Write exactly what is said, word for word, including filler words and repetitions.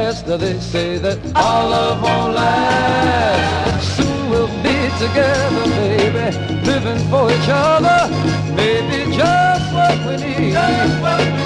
past. They say that our love won't last. Soon we'll be together, baby, living for each other. Maybe just what we need. Just what we